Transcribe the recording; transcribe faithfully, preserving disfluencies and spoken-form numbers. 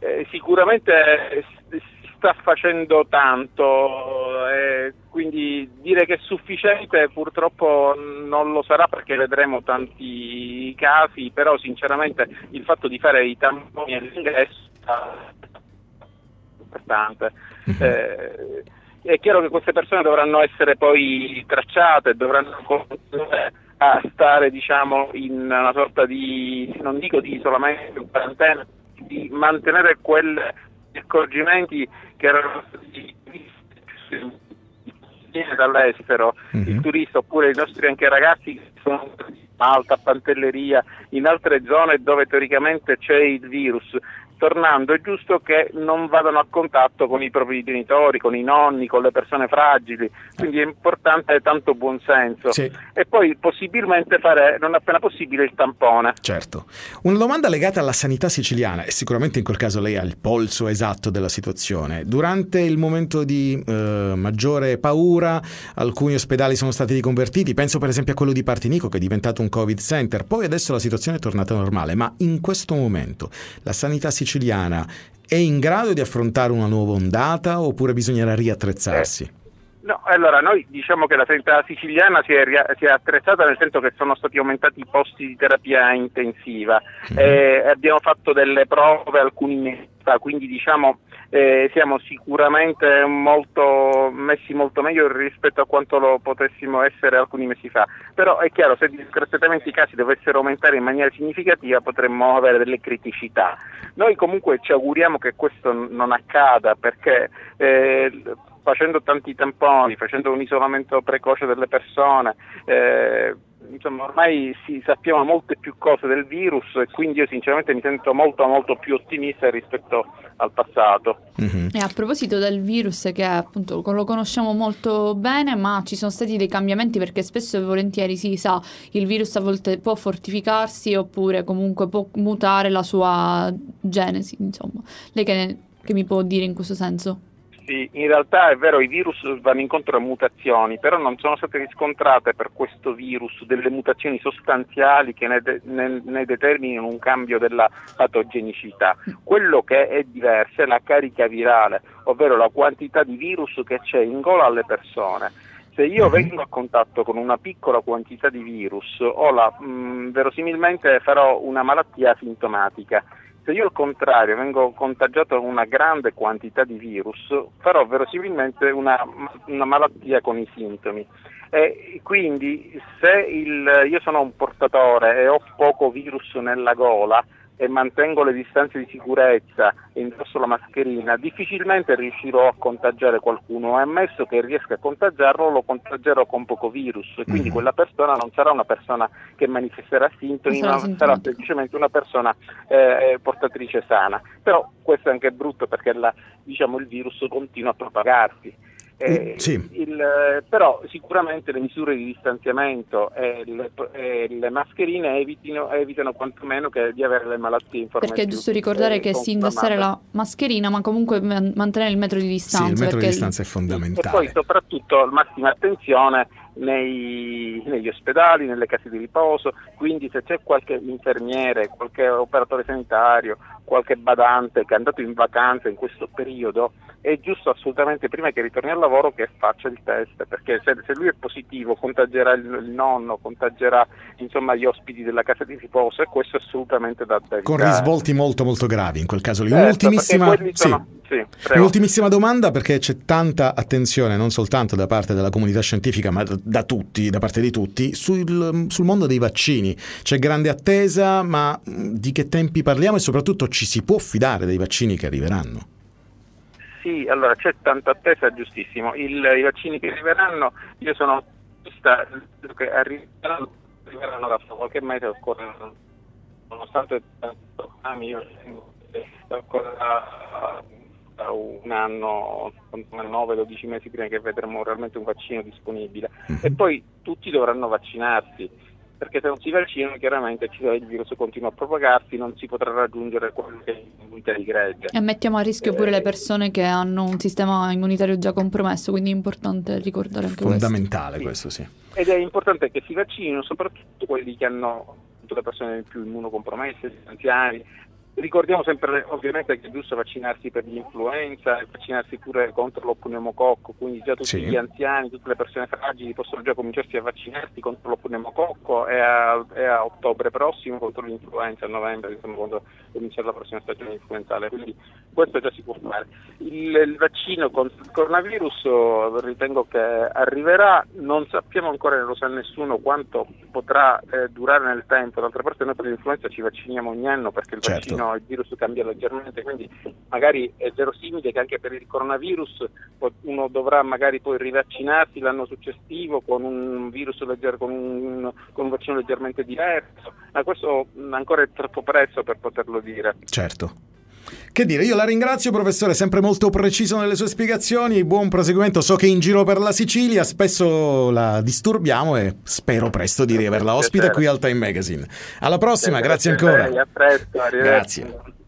eh, sicuramente si sta facendo tanto, eh, quindi dire che è sufficiente purtroppo non lo sarà, perché vedremo tanti casi, però sinceramente il fatto di fare i tamponi all'ingresso importante. Eh, è chiaro che queste persone dovranno essere poi tracciate, dovranno continuare a stare, diciamo, in una sorta di, non dico di isolamento, in quarantena, di mantenere quegli accorgimenti che erano stati viene dall'estero, mm-hmm. il turista, oppure i nostri anche ragazzi che sono in Malta, Pantelleria, in altre zone dove teoricamente c'è il virus. Tornando, è giusto che non vadano a contatto con i propri genitori, con i nonni, con le persone fragili, quindi è importante tanto buonsenso. Sì. E poi possibilmente fare, non appena possibile, il tampone. Certo. Una domanda legata alla sanità siciliana, e sicuramente in quel caso lei ha il polso esatto della situazione. Durante il momento di eh, maggiore paura, alcuni ospedali sono stati riconvertiti, penso per esempio a quello di Partinico, che è diventato un Covid Center, poi adesso la situazione è tornata normale, ma in questo momento la sanità siciliana è in grado di affrontare una nuova ondata oppure bisognerà riattrezzarsi? Eh. No, allora noi diciamo che la sanità siciliana si è, si è attrezzata, nel senso che sono stati aumentati i posti di terapia intensiva, mm-hmm. eh, abbiamo fatto delle prove alcuni mesi fa, quindi diciamo eh, siamo sicuramente molto messi molto meglio rispetto a quanto lo potessimo essere alcuni mesi fa, però è chiaro, se discretamente i casi dovessero aumentare in maniera significativa potremmo avere delle criticità. Noi comunque ci auguriamo che questo non accada, perché eh, facendo tanti tamponi, facendo un isolamento precoce delle persone, eh, insomma ormai si sappiamo molte più cose del virus, e quindi io sinceramente mi sento molto molto più ottimista rispetto al passato. Mm-hmm. E a proposito del virus, che appunto lo conosciamo molto bene, ma ci sono stati dei cambiamenti, perché spesso e volentieri si sa il virus a volte può fortificarsi oppure comunque può mutare la sua genesi, insomma. Lei che, che mi può dire in questo senso? Sì, in realtà è vero, i virus vanno incontro a mutazioni, però non sono state riscontrate per questo virus delle mutazioni sostanziali che ne, de- ne, ne determinino un cambio della patogenicità. Quello che è diverso è la carica virale, ovvero la quantità di virus che c'è in gola alle persone. Se io vengo a contatto con una piccola quantità di virus, o la, mh, verosimilmente farò una malattia asintomatica. Se io al contrario vengo contagiato da una grande quantità di virus, farò verosimilmente una, una malattia con i sintomi. E quindi se il, io sono un portatore e ho poco virus nella gola e mantengo le distanze di sicurezza e indosso la mascherina, difficilmente riuscirò a contagiare qualcuno, e ammesso che riesca a contagiarlo, lo contagerò con poco virus, e quindi mm. quella persona non sarà una persona che manifesterà sintomi, sarà ma sarà semplicemente una persona eh, portatrice sana. Però questo è anche brutto, perché la, diciamo, il virus continua a propagarsi. Eh, sì. il, però sicuramente le misure di distanziamento e le, e le mascherine evitino, evitano quantomeno che di avere le malattie in forma. Perché è giusto ricordare eh, che si indossare la mascherina, ma comunque man- mantenere il metro di distanza. Sì, il metro perché di distanza è fondamentale. E poi soprattutto massima attenzione nei, negli ospedali, nelle case di riposo, quindi se c'è qualche infermiere, qualche operatore sanitario, qualche badante che è andato in vacanza in questo periodo, è giusto assolutamente, prima che ritorni al lavoro, che faccia il test, perché se, se lui è positivo contagerà il, il nonno, contagerà insomma gli ospiti della casa di riposo, e questo è assolutamente da evitare. Con risvolti molto molto gravi in quel caso lì. Certo, Un'ultimissima, sono... sì, sì, un'ultimissima domanda, perché c'è tanta attenzione non soltanto da parte della comunità scientifica, ma da tutti, da parte di tutti, sul, sul mondo dei vaccini. C'è grande attesa, ma di che tempi parliamo, e soprattutto ci si può fidare dei vaccini che arriveranno? Sì, allora c'è tanta attesa, giustissimo. Il, I vaccini che arriveranno, io sono che arriveranno, arriveranno da qualche mese, ancora, nonostante tanto anni, io ancora da un anno, nove dodici mesi prima che vedremo realmente un vaccino disponibile. E poi tutti dovranno vaccinarsi, perché se non si vaccinano chiaramente il virus continua a propagarsi, non si potrà raggiungere quello che è l'immunità di gregge. E mettiamo a rischio pure eh, le persone che hanno un sistema immunitario già compromesso, quindi è importante ricordare anche fondamentale questo. Questo sì. Ed è importante che si vaccinino soprattutto quelli che hanno, tutte le persone più immunocompromesse, gli anziani, Ricordiamo sempre ovviamente che è giusto vaccinarsi per l'influenza e vaccinarsi pure contro lo pneumococco, quindi già tutti Sì. gli anziani, tutte le persone fragili possono già cominciarsi a vaccinarsi contro lo pneumococco e a, e a ottobre prossimo contro l'influenza, a novembre, insomma, quando comincia la prossima stagione influenzale, quindi questo già si può fare. Il, il vaccino contro il coronavirus ritengo che arriverà, non sappiamo ancora, non lo sa nessuno quanto potrà eh, durare nel tempo, d'altra parte noi per l'influenza ci vacciniamo ogni anno perché il Certo. vaccino, il virus cambia leggermente, quindi magari è verosimile che anche per il coronavirus uno dovrà magari poi rivaccinarsi l'anno successivo con un virus leggero, con un, con un vaccino leggermente diverso, ma questo ancora è troppo presto per poterlo dire. Certo. Che dire, io la ringrazio professore, sempre molto preciso nelle sue spiegazioni, buon proseguimento, so che è in giro per la Sicilia, spesso la disturbiamo e spero presto di riaverla ospite qui al Time Magazine. Alla prossima, grazie ancora. A presto, arrivederci. Grazie.